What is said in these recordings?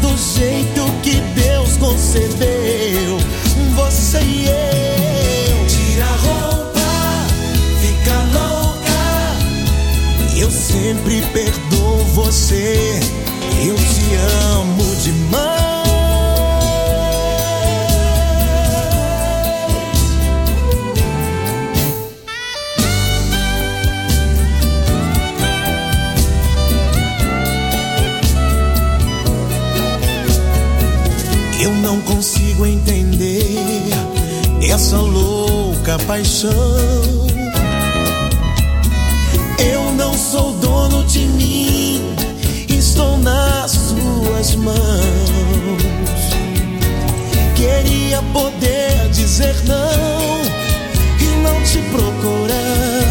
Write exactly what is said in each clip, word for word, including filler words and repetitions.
do jeito que Deus concebeu. Você e eu. Tira a roupa, fica louca. Eu sempre perdoo você. Eu te amo demais. Eu não consigo entender essa louca paixão. Eu não sou dono de mim, estou nas suas mãos. Queria poder dizer não e não te procurar,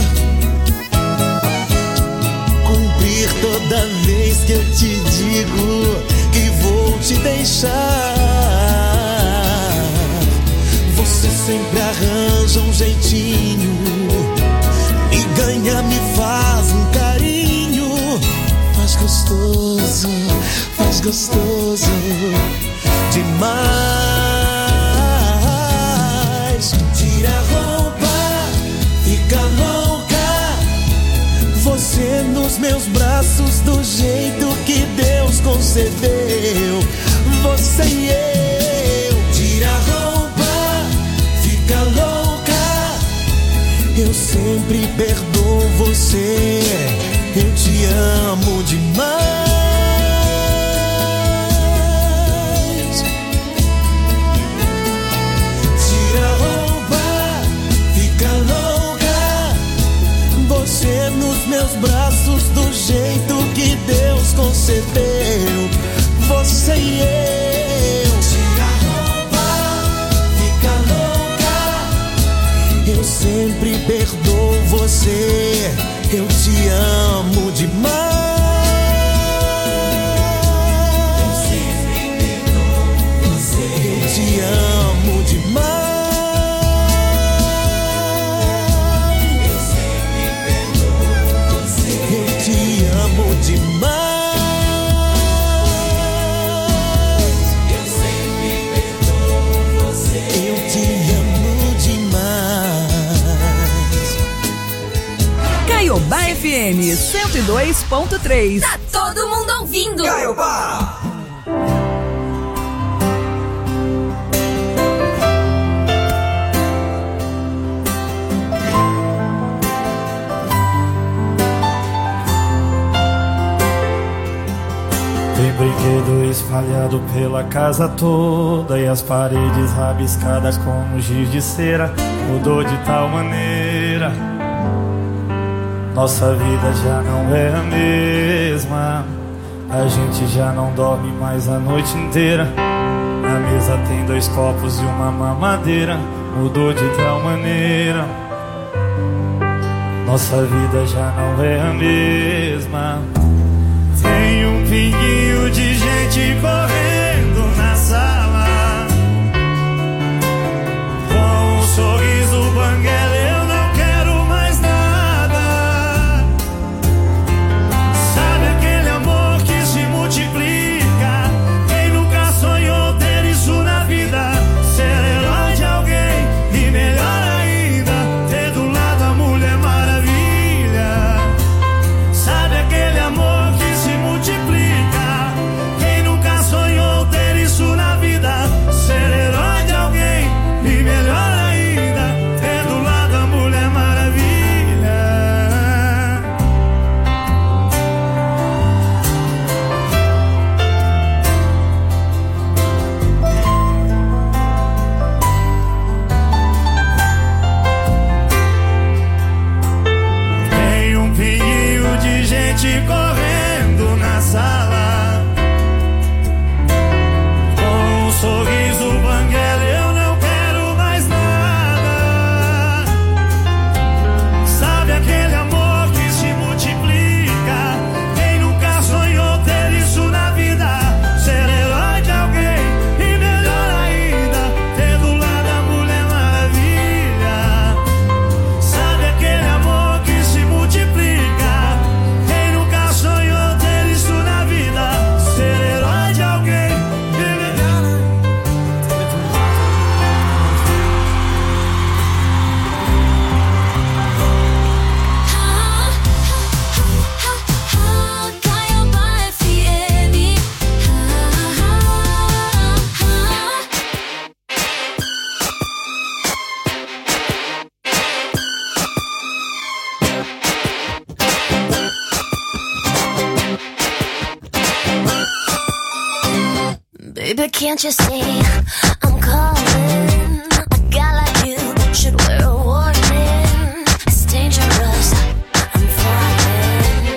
cumprir toda vez que eu te digo que vou te deixar. Você sempre arranja um jeitinho, me ganha, me faz um carinho. Faz gostoso, faz gostoso demais. Tira a roupa, fica louca. Você nos meus braços do jeito que Deus concebeu. Você e eu. Tira a roupa, fica louca. Eu sempre perdoo você. Eu te amo demais. Tira a roupa, fica louca. Você nos meus braços do jeito que Deus concebeu. Você e eu. Tira a roupa, fica louca. Eu sempre perdoo você. Eu te amo demais. Eu sempre perdoo você. Eu te amo demais. Eu sempre perdoo você. Eu te amo demais. Eu sempre perdoo você. Eu te amo demais. Caiobá F M cento e dois ponto três. Tá todo mundo ouvindo. Caiobá. Tem brinquedo espalhado pela casa toda e as paredes rabiscadas como giz de cera. Mudou de tal maneira, nossa vida já não é a mesma. A gente já não dorme mais a noite inteira. Na mesa tem dois copos e uma mamadeira. Mudou de tal maneira, nossa vida já não é a mesma. Tem um pinguinho de gente correndo na sala, com um sorriso banguela. Eu não quero mais nada. Sabe aquele amor que se multiplica? Quem nunca sonhou ter isso na vida? Ser herói de alguém e melhor ainda, ter do lado a Mulher Maravilha. Sabe aquele amor que se multiplica? Quem nunca sonhou Baby, can't you see I'm calling? A guy like you should wear a warning. It's dangerous, I'm falling.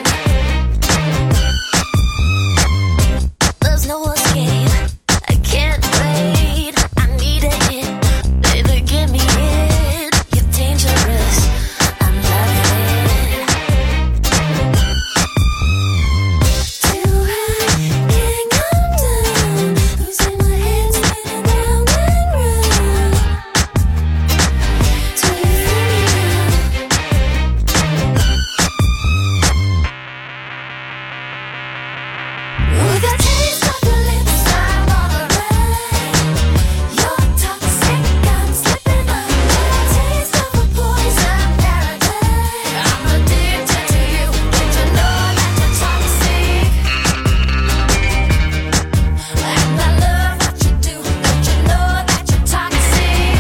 There's no escape, I can't wait. I need a hit, baby, give me it. You're dangerous, I'm loving it. Too high, can't come down. Losing my head, spinning round and round. Till you feel with a taste of your lips, I'm on the run. You're toxic, I'm slipping under. Taste of a poison paradise. I'm addicted to you. Don't you know that you're toxic? And I love what you do. Don't you know that you're toxic?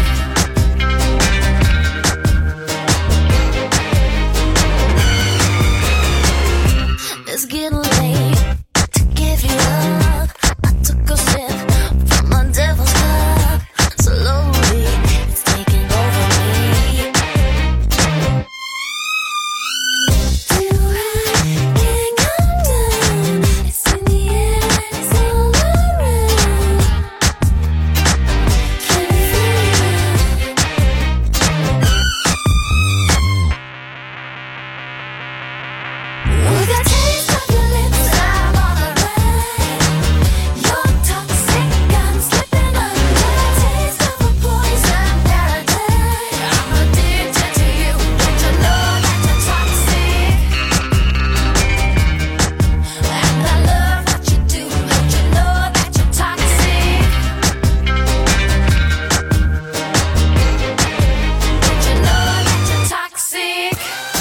It's getting late to give you up. I took a sip from my devil's cup. Slowly, it's taking over me. Too high, can't come down. It's in the air and it's all around. Can you feel it? With a taste of your lips, I'm on the run. You're toxic, I'm slipping under. Taste of a poison paradise. I'm addicted to you. Don't you know that you're toxic? And I love what you do. Don't you know that you're toxic? Don't you know that you're toxic?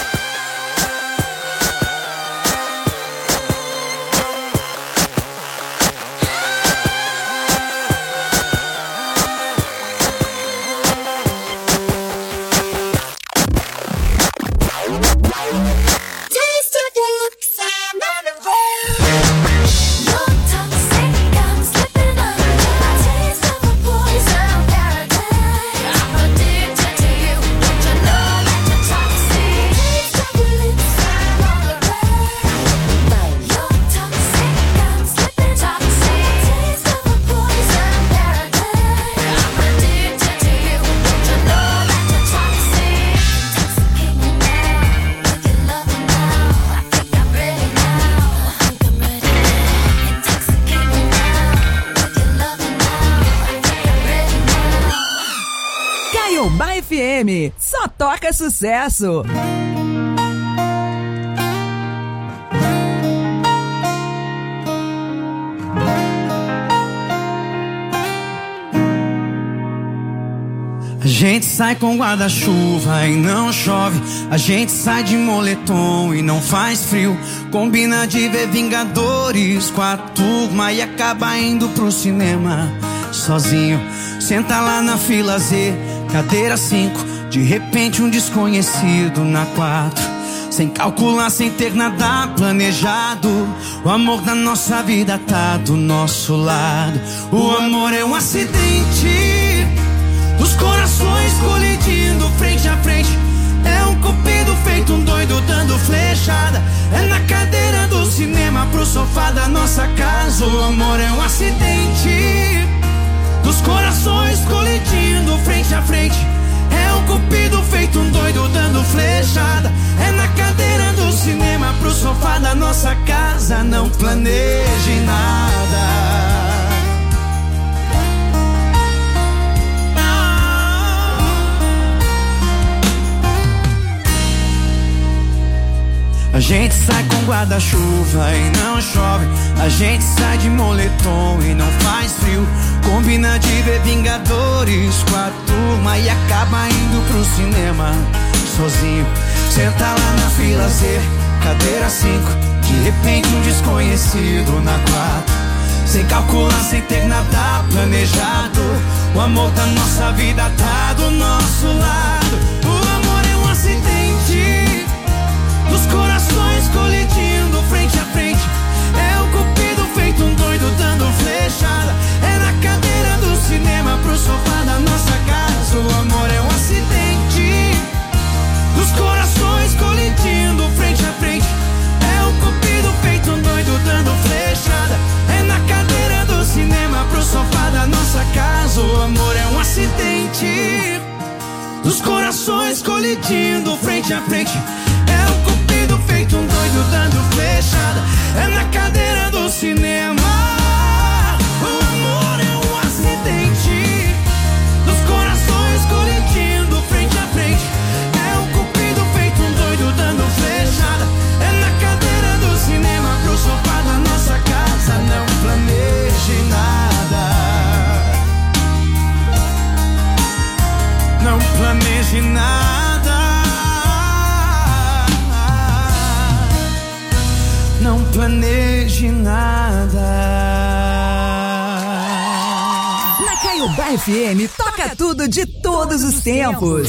Taste of your lips, I'm on the run. You're toxic, I'm slipping under. Taste of a poison paradise. I'm addicted to you. Don't you know that you're toxic? Taste of your lips, I'm on the run. You're toxic, I'm slipping toxic. Taste of a poison paradise. I'm addicted to you. Don't you know that you're toxic? Intoxicate me now with your loving now. I think I'm ready now. I think I'm ready now. Intoxicate me now with your loving now. I think I'm ready now. Caiobá F M, só toca sucesso. A gente sai com guarda-chuva e não chove. A gente sai de moletom e não faz frio. Combina de ver Vingadores com a turma e acaba indo pro cinema sozinho. Senta lá na fila Z, cadeira cinco. De repente um desconhecido na quatro. Sem calcular, sem ter nada planejado. O amor da nossa vida tá do nosso lado. O amor é um acidente dos corações colidindo frente a frente. É um cupido feito um doido dando flechada. É na cadeira do cinema pro sofá da nossa casa. O amor é um acidente dos corações colidindo frente a frente. É um cupido feito um doido dando flechada. É na cadeira do cinema pro sofá da nossa casa. Não planeje nada. A gente sai com guarda-chuva e não chove. A gente sai de moletom e não faz frio. Combina de ver Vingadores com a turma e acaba indo pro cinema sozinho. Senta lá na fila Z, cadeira cinco. De repente um desconhecido na quatro. Sem calcular, sem ter nada planejado. O amor da nossa vida tá do nosso lado. O amor é um acidente dos corações colidindo frente a frente. É o cupido feito um doido dando flechada. É na Dos corações colidindo frente a frente. É um cupido feito um doido dando flechada. É na cadeira do cinema. O amor é um acidente. Dos corações colidindo frente a frente. É um cupido feito um doido dando flechada. É na cadeira do cinema pro sofá da nossa casa. Não planeje nada. Não planeje nada. Não planeje nada. Na Caiobá F M, toca tudo de todos os tempos.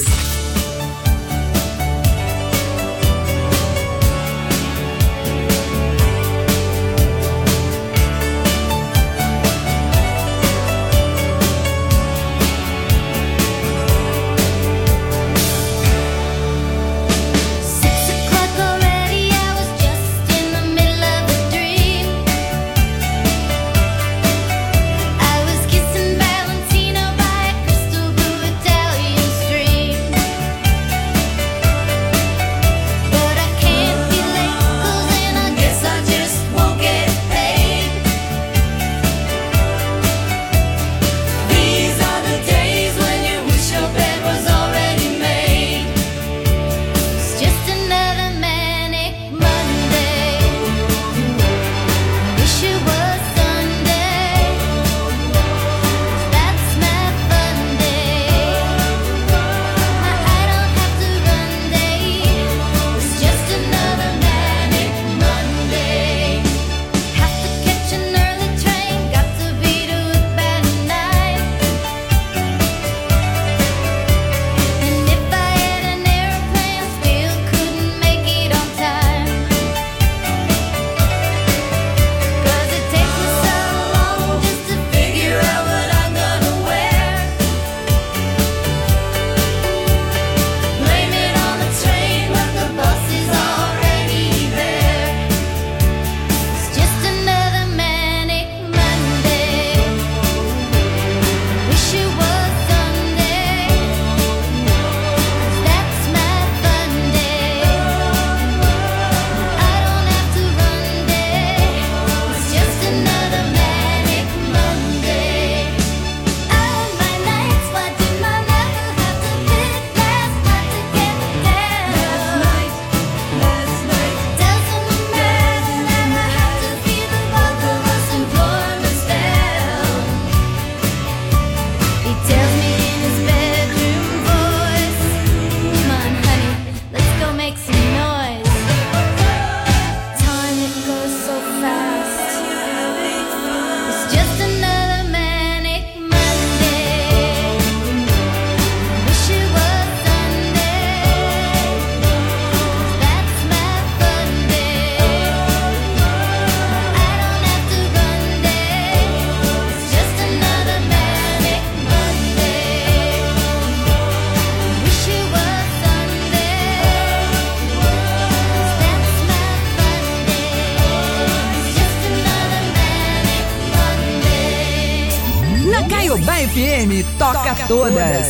Caiobá F M, toca todas.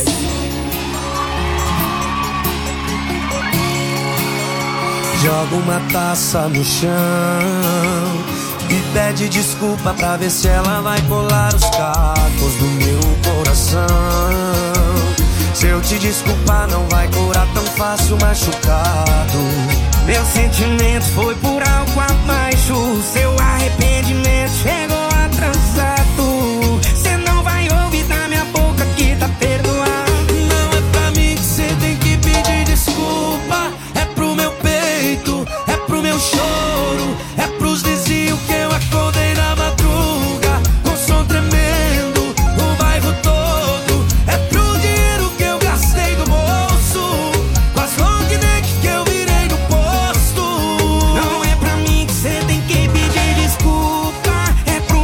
Joga uma taça no chão e pede desculpa pra ver se ela vai colar os cacos do meu coração. Se eu te desculpar não vai curar tão fácil machucado. Meu sentimento foi por algo abaixo. Seu arrependimento chegou atrasado. Cê não vai ouvir da minha boca que tá perdoado. Não é pra mim que cê tem que pedir desculpa. É pro meu peito, é pro meu choro, é pros vizinhos que eu acordei na madruga com som tremendo, o bairro todo. É pro dinheiro que eu gastei do bolso, com as long neck que eu virei no posto. Não é pra mim que cê tem que pedir desculpa. É pro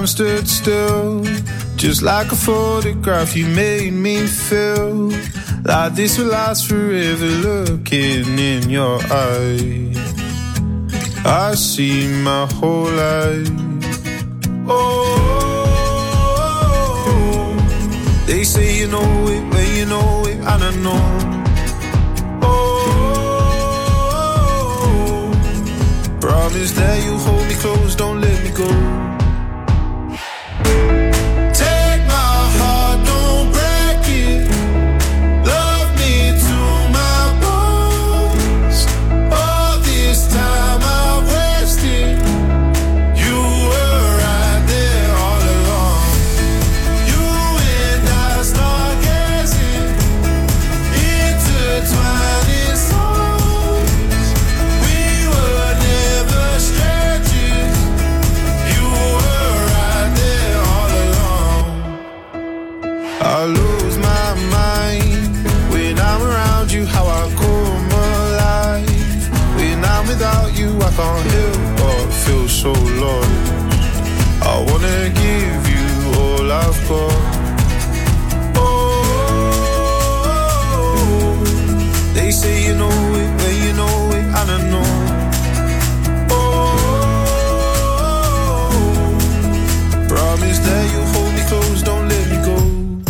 time stood still, just like a photograph. You made me feel like this will last forever. Looking in your eyes, I see my whole life. Oh, they say you know it when you know it, and I know. Oh, promise that you hold me close, don't let me go. Can't help but feel so lost. I wanna give you all I've got. Oh, they say you know it when you know it, and I know. Oh, promise that you hold me close, don't let me go.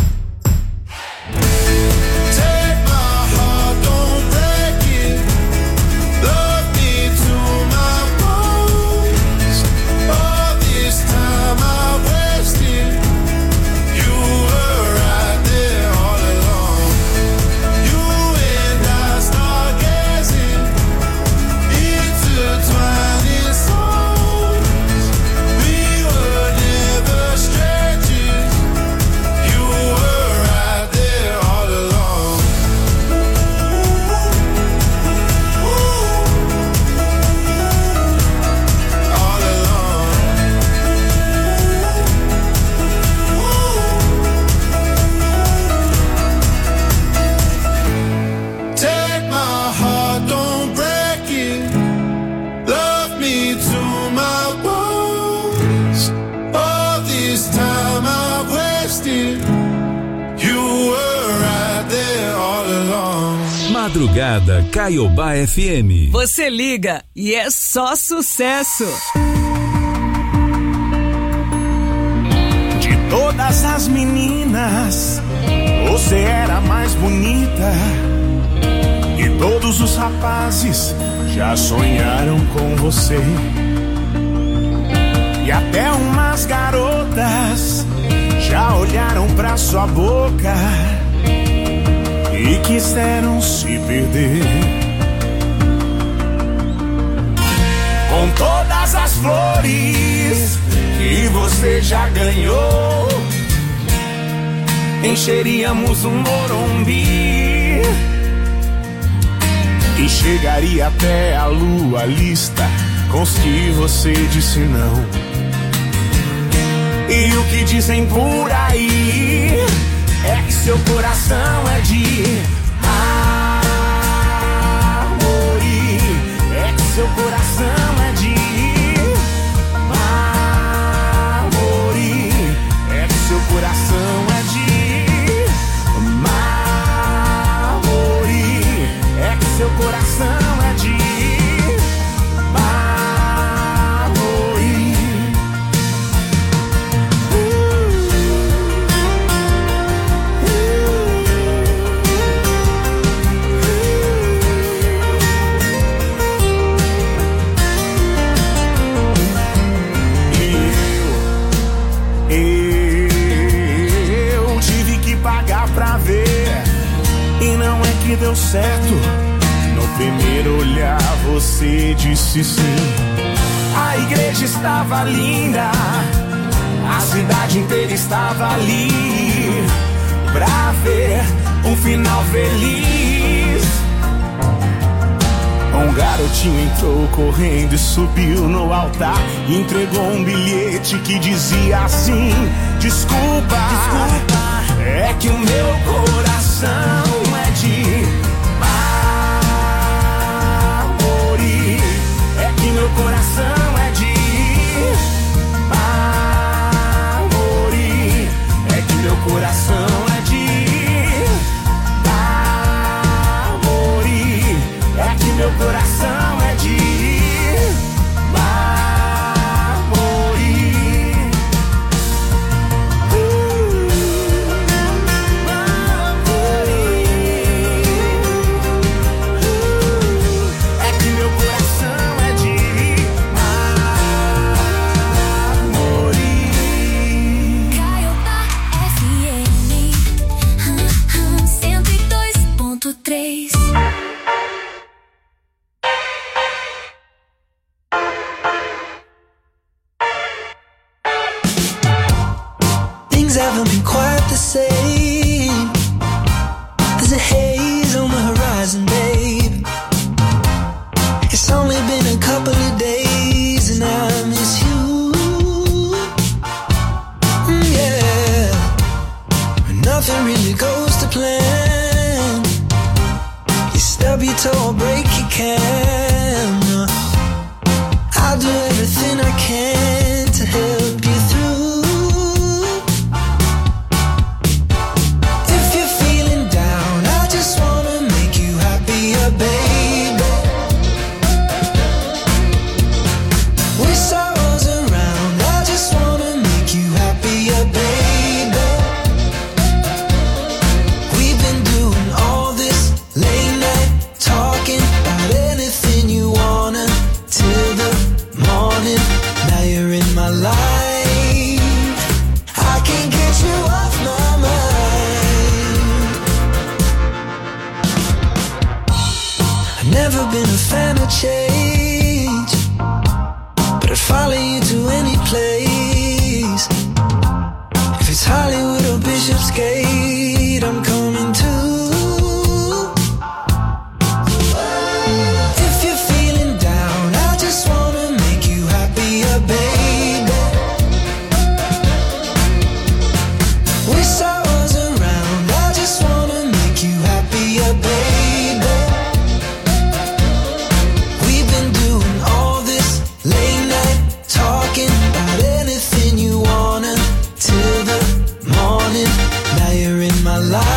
Madrugada Caiobá F M. Você liga e é só sucesso. De todas as meninas, você era a mais bonita. E todos os rapazes já sonharam com você. E até umas garotas já olharam pra sua boca e quiseram se perder. Com todas as flores que você já ganhou, encheríamos um Morumbi e chegaria até a lua lista com os que você disse não. E o que dizem por aí é que seu coração é de amor. É que seu coração é de amor. É que seu coração é de amor. É que seu coração é de deu certo. No primeiro olhar você disse sim. A igreja estava linda, a cidade inteira estava ali pra ver um final feliz. Um garotinho entrou correndo e subiu no altar e entregou um bilhete que dizia assim: desculpa, desculpa, é que o meu coração é de amor. É que meu coração é de amor. a couple of days and I miss you. Mm, yeah, nothing really goes to plan. You stub your toe or break your can. I'll do everything I can to help you through. If you're feeling down, I just wanna make you happier, baby. With sorrows around, I just wanna make you happier, baby. We've been doing all this late night talking about anything you wanna till the morning. Now you're in my life. I can't get you off my mind. I've never been a fan of change, but I'd follow you to any place. If it's Hollywood or Bishopsgate, I'm coming too. If you're feeling down, I just wanna make you happier, baby. With sorrows around, I just wanna make you happier, baby. We've been doing all this late night talking about anything you wanna till the morning. Now you're in my life.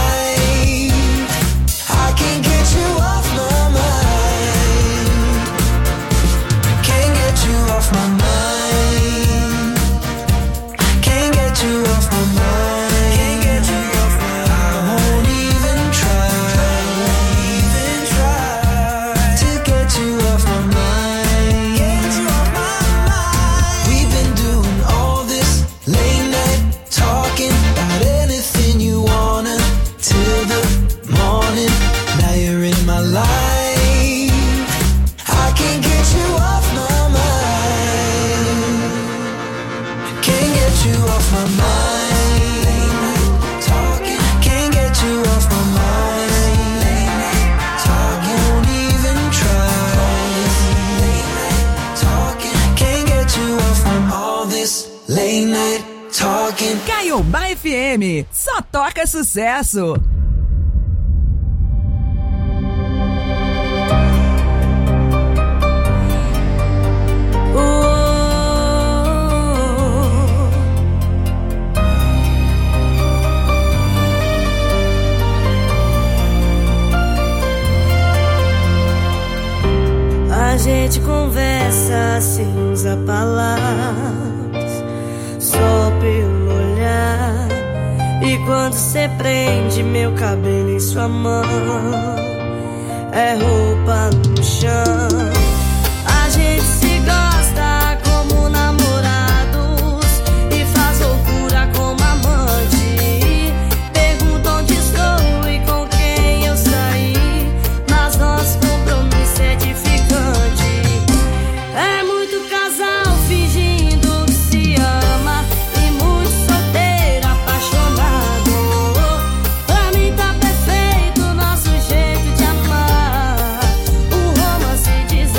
I can't get you off my mind. Can't get you off my mind. Can't get you off my mind. Can't get you off my mind. I won't even try. Even try to get you off my mind. Get you off my mind. We've been doing all this late night talking about anything you wanna till the morning. Now you're in my life. I can't get you off my mind. Can't get you off my mind. Late night talking. Can't get you off my mind. Late night talking. Won't even try. Late night talking. Can't get you off from all this late night talking. Caiobá F M, só toca sucesso. A gente conversa sem usar palavras, só pelo olhar. E quando cê prende meu cabelo em sua mão, é roupa no chão. A gente se gosta como namorados e faz loucura como amante. Pergunta onde estou e com quem eu saí, mas nosso compromisso é edificante. É muito casal fingindo que se ama e muito solteiro apaixonado. Pra mim tá perfeito nosso jeito de amar. O romance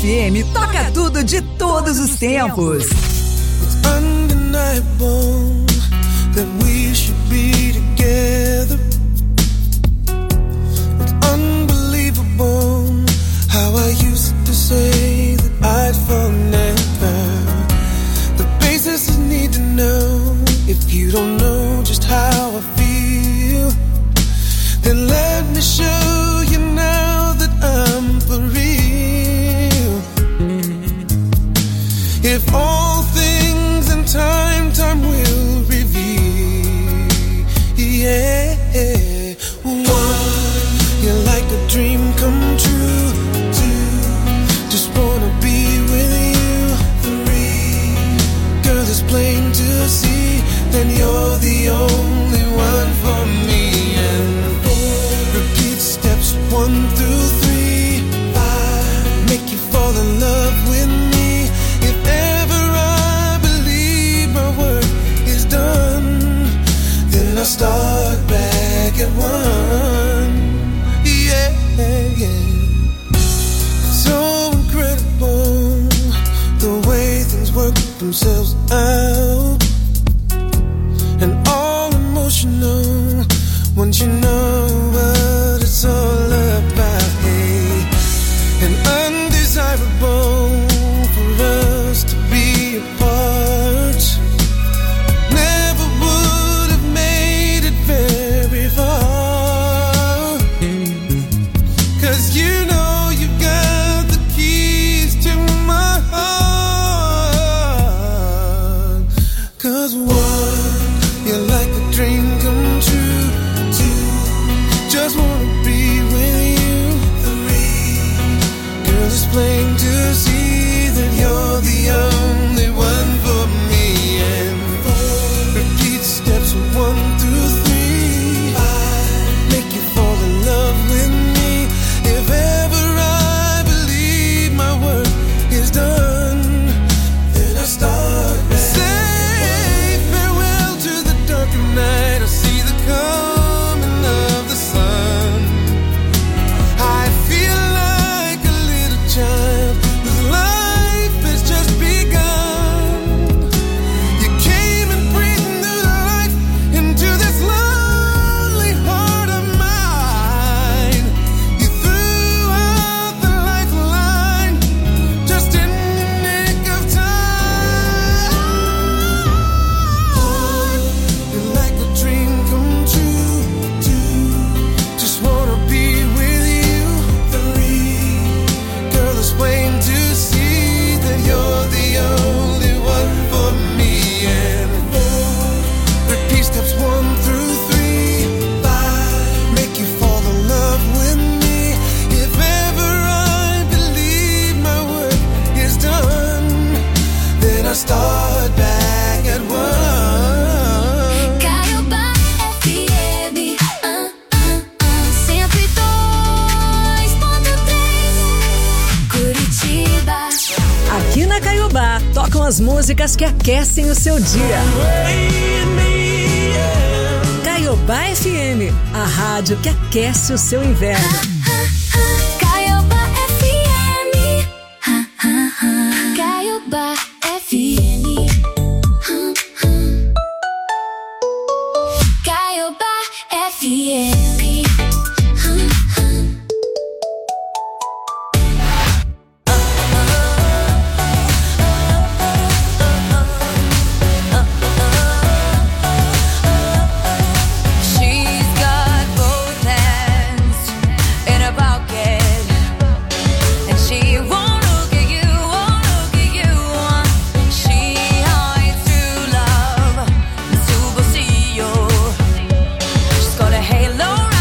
F M toca tudo de todos os tempos. It's undeniable that we should be together. It's unbelievable how I used to say that I'd fall never. The basis is need to know. If you don't know just how I feel, then let me show you now that I'm for real. If all things in time, time will reveal. Yeah. One, you're like a dream come true. Two, just wanna be with you. Three, girl, it's plain to see, then you're the only one for me. And four, repeat steps one through three. Five, make you fall in love with me. If ever I believe my work is done, then I start back at one. Yeah, yeah. So incredible the way things work themselves out. And all emotional once you know what it's all about. Hey, and undesirable for us to be apart. Never would have made it very far. Cause you know you got the keys to my heart. Cause one, you're like a dream come true. Two, just wanna be with you. Three, girl, it's plain to see that you're the only one for me. And four, repeat steps one through three. Five, make you fall in love with me. If ever I believe my work is done, then I start back. Say farewell to the dark night. I see the coming of the sun. I feel like a little child whose life has just begun. You came and breathed new life into this lonely heart of mine. You threw out the lifeline just in the nick of time. You're like a dream come true. Two, just wanna be with you. Three, girl, it's plain to see that you're the only one for me. And four, repeat steps one through three. Five, make you fall in love with me. If ever I believe my work is done, then I start back at one. Caiobá F M, ah, ah, ah, cento e dois ponto três, Curitiba. Aqui na Caiobá, tocam as músicas que aquecem o seu dia. Caiobá F M, a rádio que aquece o seu inverno. Caiobá F M, ah, ah, ah. Caiobá F M, ah, ah. Caiobá F M, ah, ah. She's got both hands in her pocket, and she won't look at you, won't look at you. She hides true love, su bolsillo. She's got a halo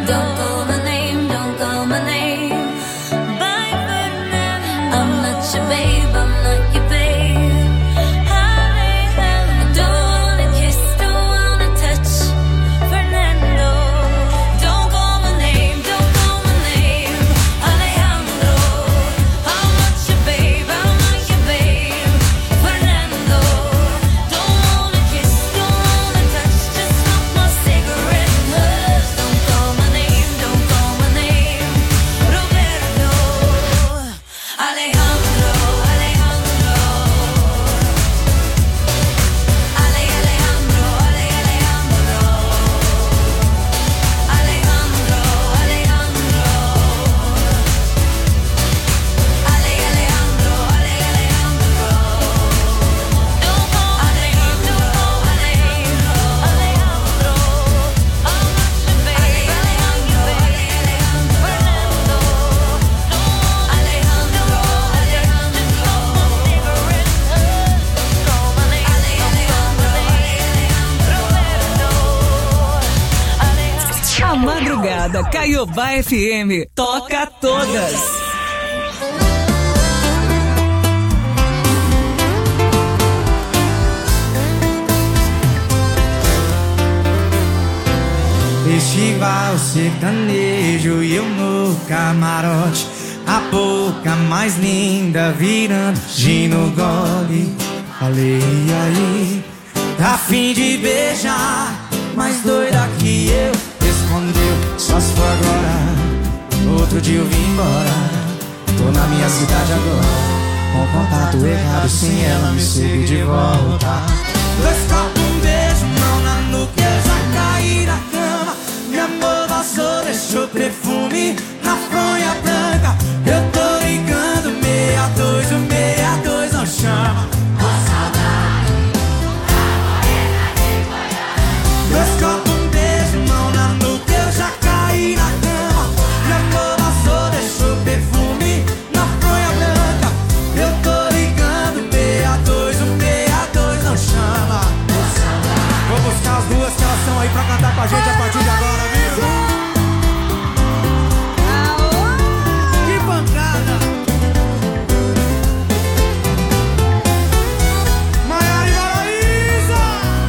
Don't call my name, don't call my name by Fernando. I'm not your babe, I'm not your babe. I don't wanna kiss, don't wanna touch Fernando. Don't call my name, don't call my name Alejandro. I'm not your babe, I'm not your babe Fernando. Don't wanna kiss, don't wanna touch, just smoke my cigarette and hush. Don't call my name, don't call my name Roberto. Alejandro, Alejandro. Ale, Alejandro, Ale, Alejandro. Alejandro, Alejandro. Ale, Alejandro, Ale, Alejandro. Don't call my name, don't call my name Alejandro. I'm not your babe, Alejandro, Alejandro. Fernando. Alejandro, Alejandro. Cigarette, don't call my name. Alejandro, Alejandro. Roberto. A madrugada Caiobá F M toca todas. Festival sertanejo e eu no camarote, a boca mais linda virando gin no gole. Falei, e aí, tá fim de beijar, mais doida que eu. Respondeu, só se for agora, outro dia eu vim embora. Tô na minha cidade agora, com contato errado, sem ela me segue de volta. Dois copos, um beijo, mão na nuca, eu já caí na cama. Meu amor vazou, deixou perfume na fronha branca. Eu tô ligando, meia dois, o meia dois não chama. Dois copos, um beijo, mão na nuca, eu já caí na cama. Meu amor vazou, deixou perfume na fronha branca. Eu tô ligando, meia dois, o meia dois não chama. Vou buscar as duas que elas estão aí pra cantar com a gente a partir de agora, viu? Que pancada! Maiara e Maraísa!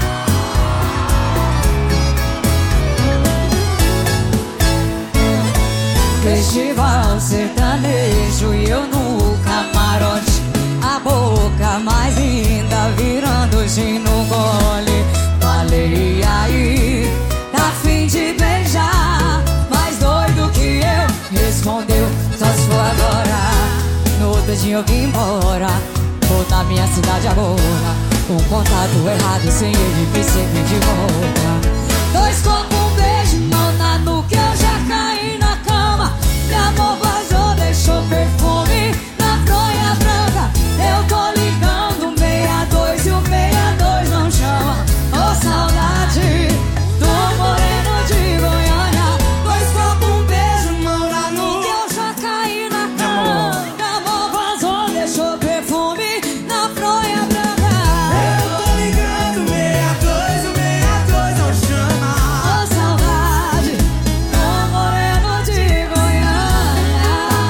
Festival sertanejo e eu no camarote, a boca mais linda virando gin no gole. Falei, e aí, tá fim de beijar, mais doido que eu. Respondeu, só se for agora, no outro dia eu vim embora. Tô na minha cidade agora, com contato errado, sem ele me seguir de volta. Dois copos, um beijo, mão na nuca, eu já caí na cama. Meu amor vazou, deixou perfume na fronha branca. Eu tô ligando, meia dois e o meia dois não chama. Ô saudade do moreno de Goiânia. Dois copos, um beijo, mão na nuca, eu já caí na cama. Meu amor vazou, deixou perfume na fronha branca. Eu tô ligando, meia dois, o meia dois não chama. Ô saudade do moreno de Goiânia.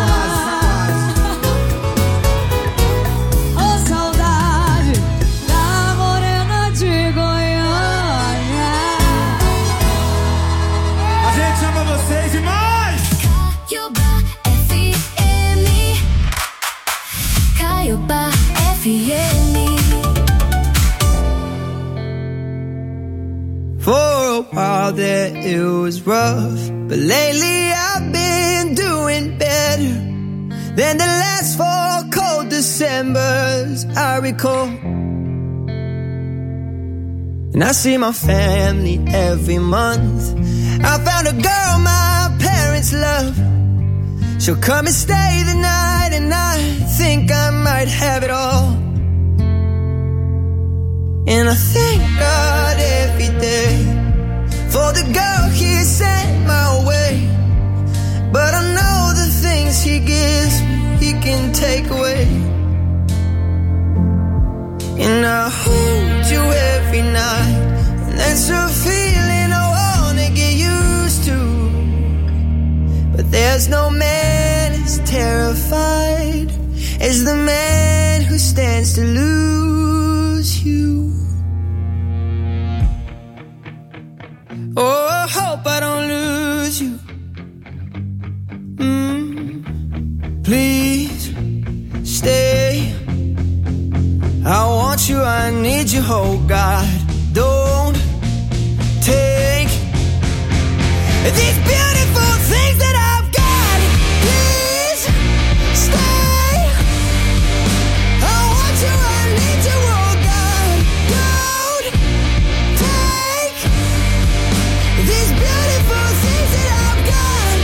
Ô saudade da morena de Goiânia. A gente chama vocês e mais! Caiobá F M. Caiobá F M. For a while there it was rough, but lately I've been doing better than the last four cold Decembers I recall. And I see my family every month. I found a girl my parents love. She'll come and stay the night, and I think I might have it all. And I thank God every day for the girl He sent my way. But I know the things He gives me, He can take away. And I hold you every night, and that's a feeling I wanna get used to. There's no man as terrified as the man who stands to lose you. Oh, I hope I don't lose you. Mm. Please stay. I want you, I need you, oh God. Don't take these beautiful things that I've got. Please stay. I want you, I need you, oh God. Don't take these beautiful things that I've got.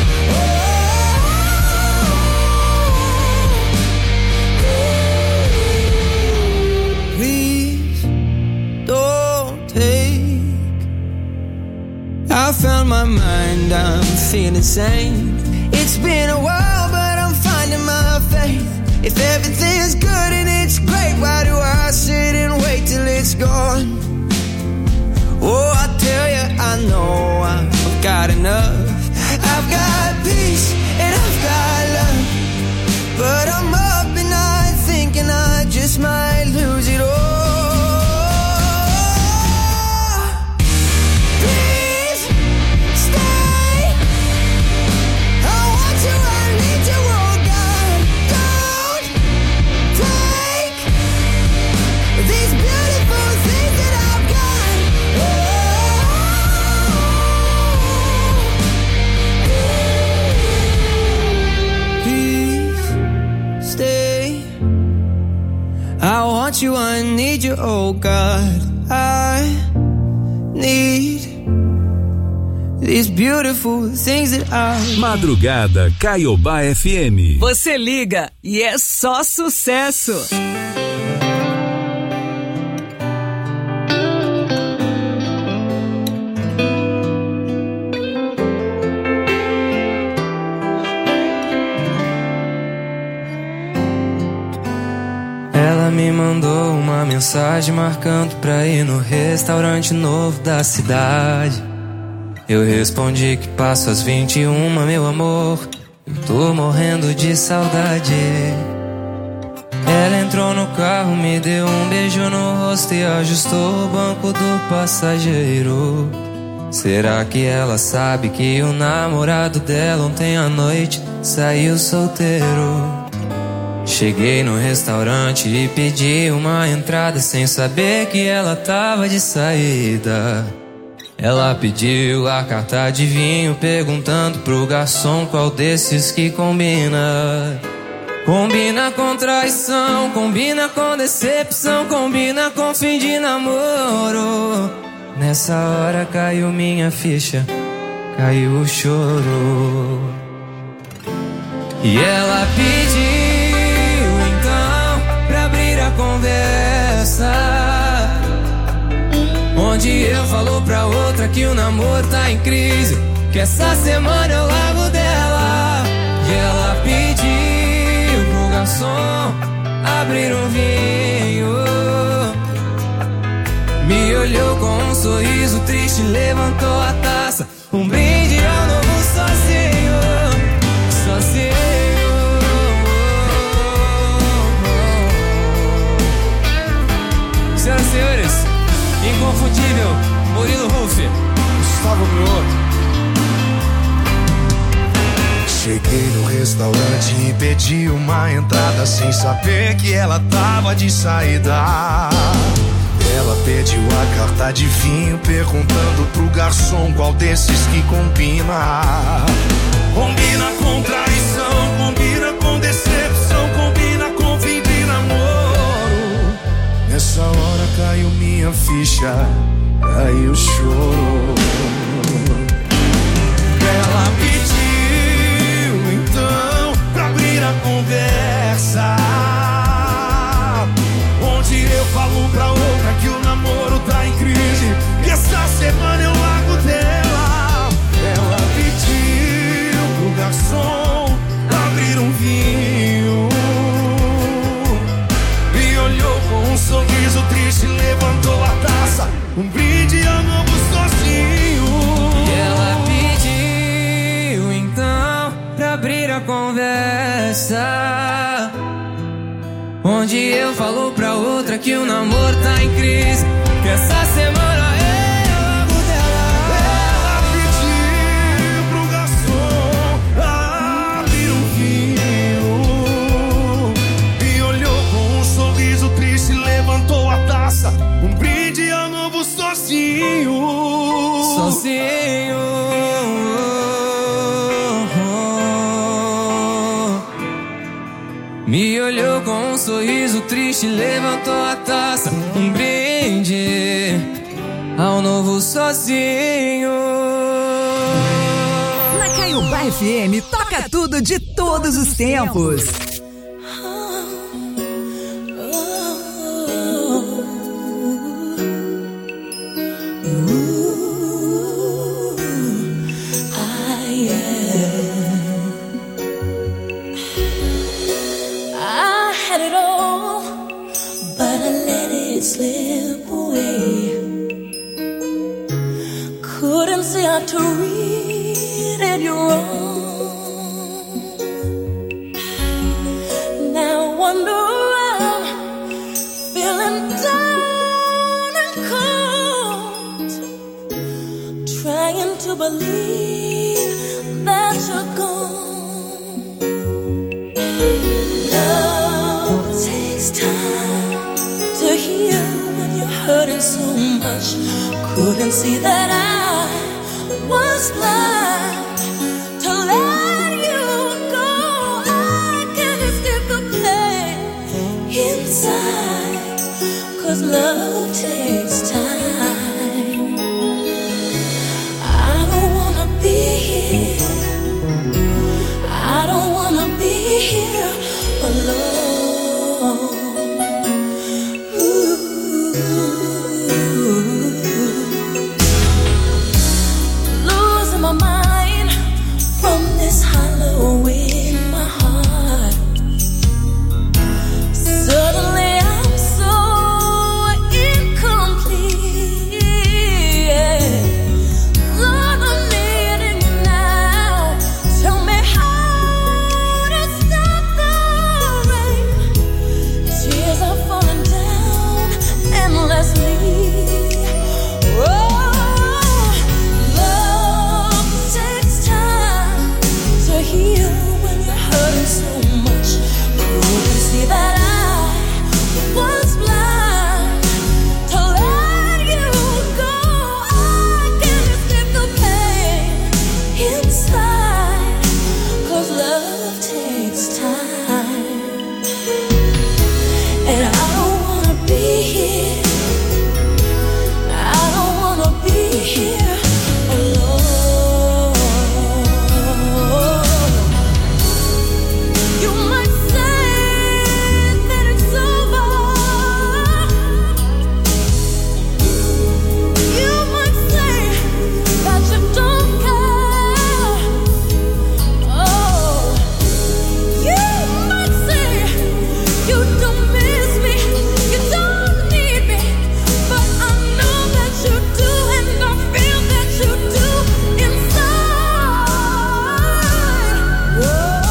Oh, please don't take. I found my mind, I'm feeling sane. It's been a while, but I'm finding my faith. If everything's good and it's great, why do I sit and wait till it's gone? Oh, I tell you, I know I've got enough. I've got peace and I've got love, but I'm up at night thinking I just might lose it all. I want you, I need you, oh God. I need these beautiful things that I... Madrugada Caiobá F M. Você liga e é só sucesso. Ela me mandou uma mensagem marcando pra ir no restaurante novo da cidade. Eu respondi que passo às vinte e uma, meu amor. Eu tô morrendo de saudade. Ela entrou no carro, me deu um beijo no rosto e ajustou o banco do passageiro. Será que ela sabe que o namorado dela ontem à noite saiu solteiro? Cheguei no restaurante e pedi uma entrada sem saber que ela tava de saída. Ela pediu a carta de vinho, perguntando pro garçom qual desses que combina. Combina com traição, combina com decepção, combina com fim de namoro. Nessa hora caiu minha ficha, caiu o choro. E ela pediu então pra abrir a conversa, onde eu falo pra outra que o namoro tá em crise, que essa semana eu largo dela. E ela pediu pro garçom abrir um vinho, me olhou com um sorriso triste, levantou a taça, um brinde ao novo sozinho, sozinho. Senhoras e senhores, inconfundível Murilo Huff, Gustavo Mioto. Cheguei no restaurante e pedi uma entrada sem saber que ela tava de saída. Ela pediu a carta de vinho, perguntando pro garçom qual desses que combina. Combina com traição, combina com decepção, combina com fim de namoro. Nessa hora caiu minha ficha, caiu o choro. Ela pediu então pra abrir a conversa, onde eu falo pra outra que o namoro tá em crise, que essa semana eu largo dela. Ela pediu pro garçom abrir um vinho, me olhou com um sorriso triste, levantou a taça, um brinde ao novo sozinho. conversa onde eu falo pra outra que o namoro tá em crise, que essa semana é logo dela. Ela pediu pro garçom abrir um vinho e olhou com um sorriso triste, levantou a taça, um brinde ao novo sozinho. Sozinho. Me olhou com um sorriso triste, levantou a taça, um brinde ao novo sozinho. Na Caiobá F M, toca tudo de todos os tempos. Slip away. Couldn't see how to read it wrong. Now I wander around, feeling down and cold, trying to believe that you're gone. Love takes time to heal when you're hurting so much. Couldn't see that I was blind to let you go. I can't escape the pain inside, 'cause love takes time. I don't wanna be here, I don't wanna be here alone. Losing my mind from this hollow in my heart. Suddenly I'm so incomplete. Lord, I'm needing you now. Tell me how to stop the rain. Tears are falling down endlessly. Oh, love takes time to heal when you're hurting so much. Couldn't see that I was blind to let you go. I can't escape the pain inside, 'cause love takes time. And I don't wanna be here, I don't wanna be here alone. You might say that it's over. You might say that you don't care. Oh, you might say you don't miss me, you don't need me, but I know that you do, and I feel that you do inside. Oh,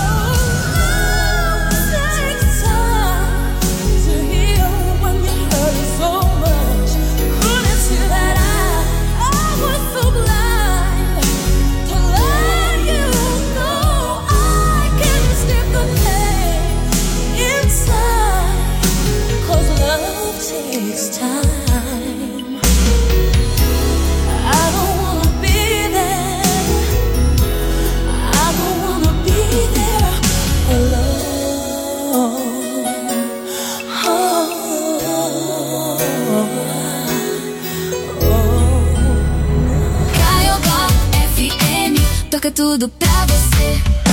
love takes time to heal when you're hurting so much. Couldn't see that I, I was so blind to let you go. I can't escape the pain inside, 'cause love takes time. I don't wanna be there, I don't wanna be there alone. Oh, Caiobá F M, toca tudo pra você.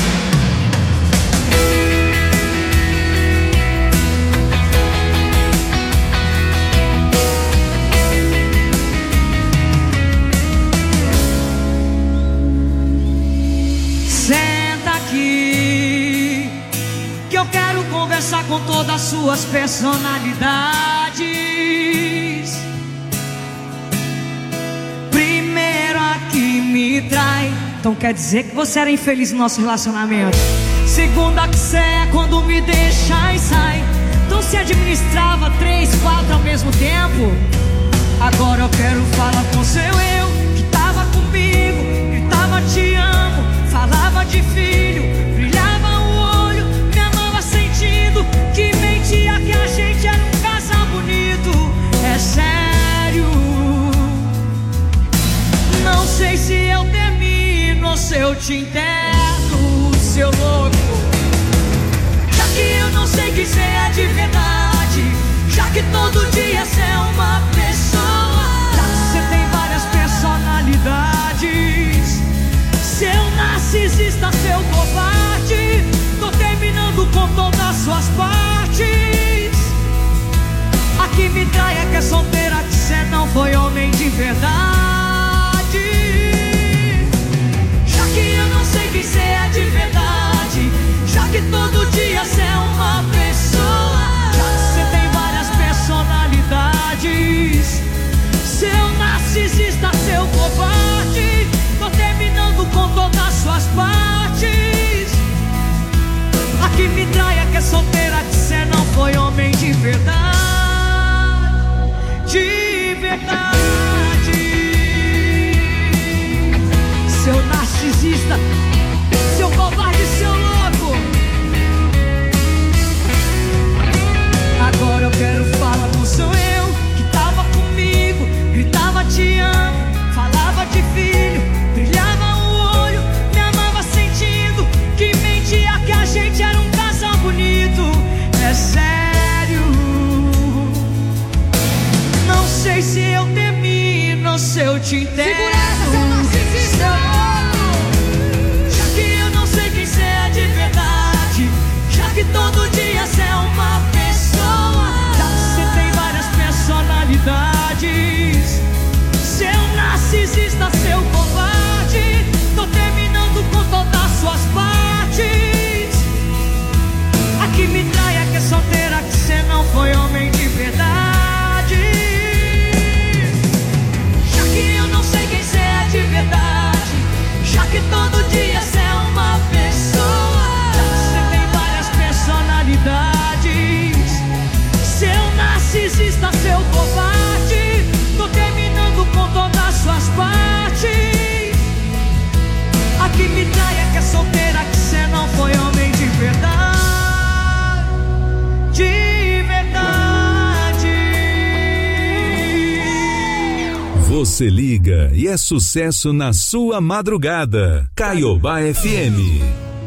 Senta aqui, que eu quero conversar com todas as suas personalidades. Primeiro a que me trai, então quer dizer que você era infeliz no nosso relacionamento. Segunda que cê é quando me deixa e sai. Então se administrava três, quatro ao mesmo tempo. Agora eu quero falar com seu eu, que tava comigo, gritava te amo, falava de filho, brilhava o olho, me amava sentindo que mentia que a gente era um casal bonito. É sério. Não sei se eu termino ou se eu te enterro, seu louco. Já que eu não sei que cê é de verdade, já que todo dia cê é uma pessoa, já que cê tem várias personalidades, seu narcisista, seu covarde, tô terminando com todas as suas partes. A que me trai é que é solteira, que cê não foi homem de verdade. Já que eu não sei que cê é de verdade, já que todo dia cê é uma pessoa, já que cê tem várias personalidades, seu narcisista, seu covarde, tô terminando com todas as suas partes. A que me trai é que é solteira, que cê não foi homem de verdade. De verdade. Seu narcisista, seu covarde, seu louco. Agora eu quero falar com seu eu, que tava comigo, gritava te amo, falava de filho, brilhava o olho, me amava sentindo que mentia que a gente era um casal bonito. É sério. Não sei se eu termino ou se eu te enterro. Segura essa, seu narcisista. Já que eu não sei quem cê é de verdade, já que todo dia cê é uma pessoa, já que cê tem várias personalidades, seu narcisista, seu covarde, tô terminando com todas as suas partes. A que me trai é que é solteira, que cê não foi homem de verdade. Já que eu não sei quem cê é de verdade, já que todo dia cê é uma pessoa, já que cê tem várias personalidades, seu narcisista, seu covarde, tô terminando com todas as suas partes. A que me trai é que é solteira, que cê não foi homem de verdade. De verdade. Você liga e é sucesso na sua madrugada. Caiobá F M.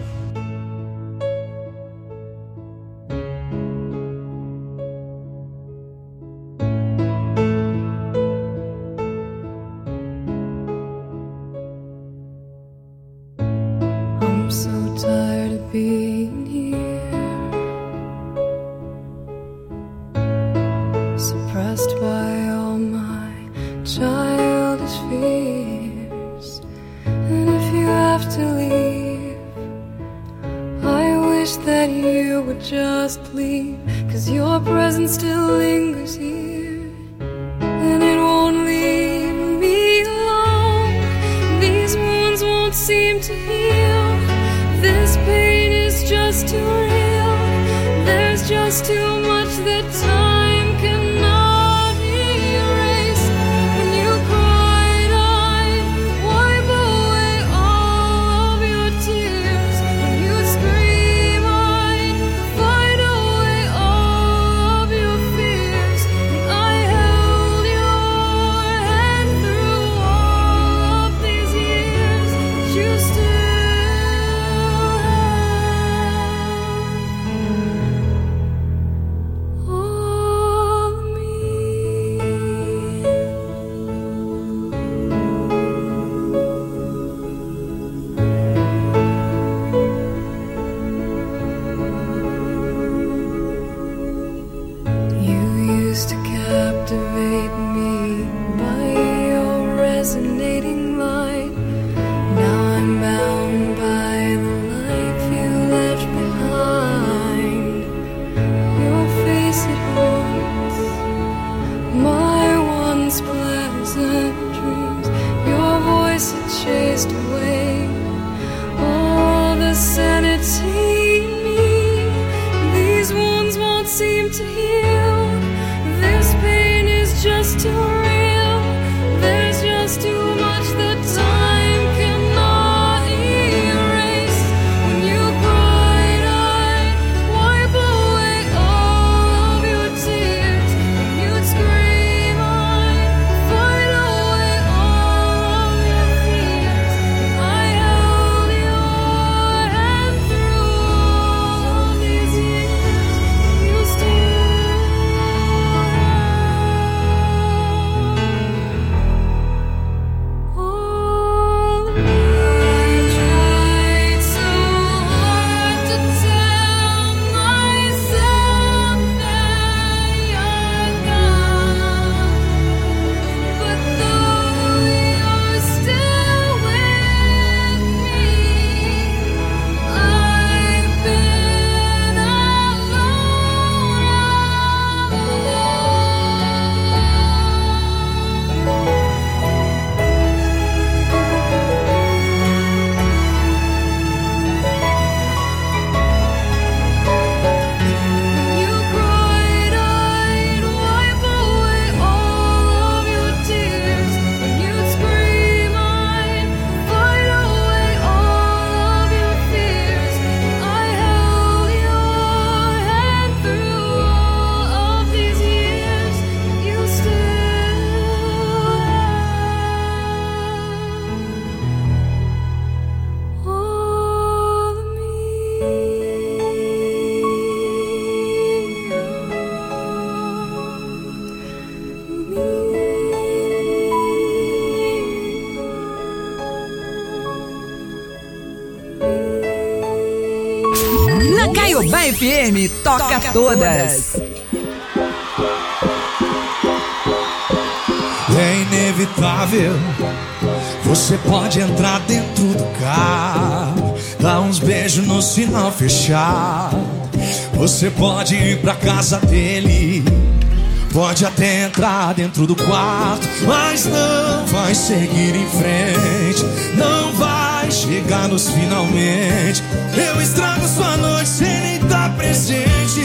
I'm so tired of being here, suppressed by all my childish fears. And if you have to leave, I wish that you would just leave, 'cause your presence still lingers here, and it won't leave me alone. These wounds won't seem to heal. This pain is just too real. There's just too much that time cannot erase. When you cried, I'd wipe away all of your tears. When you scream, I'd fight away all of your fears. And I held your hand through all of these years that you still have. Oh, Na Caiobá F M, toca, toca todas. É inevitável. Você pode entrar dentro do carro, dar uns beijos no sinal fechado. Você pode ir pra casa dele, pode até entrar dentro do quarto, mas não vai seguir em frente, não vai chegar nos finalmente. Eu estrago sua noite sem nem estar presente.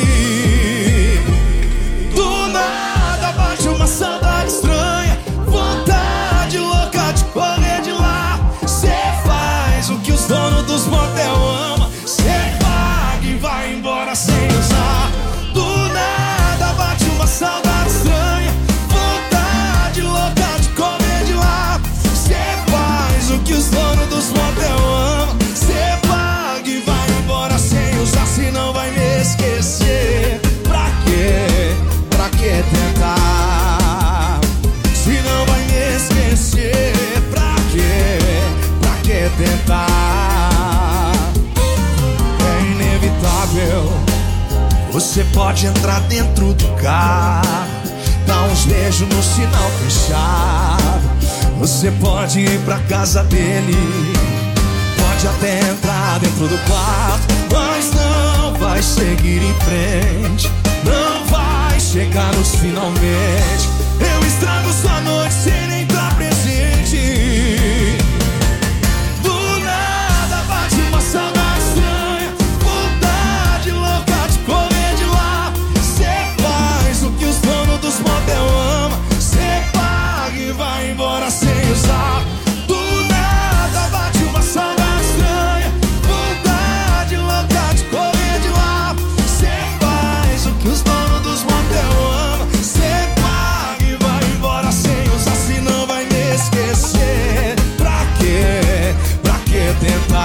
Do nada bate uma saudade estranha, vontade louca de correr de lá. Cê faz o que os donos dos motel amam, cê paga e vai embora sem usar. Do nada bate uma saudade estranha, vontade louca de correr de lá. Cê faz o que os donos dos motel amam, cê paga e vai embora sem usar. Se não vai me esquecer, pra quê? Pra que tentar? Se não vai me esquecer, pra quê? Pra que tentar? É inevitável. Você pode entrar dentro do carro, dar uns beijos no sinal fechado. Você pode ir pra casa dele, pode até entrar dentro do quarto, mas não vai seguir em frente, não vai chegar nos finalmente. Eu estrago sua noite sem nem estar presente. Do nada bate uma saudade estranha, vontade louca de correr de lá. Cê faz o que os donos dos motel amam, cê paga e vai embora sem usar. Do nada bate uma saudade estranha, vontade louca de correr de lá. Cê faz o que os donos dos motel amam, cê paga e vai embora sem usar. Se não vai me esquecer, pra quê? Pra que tentar?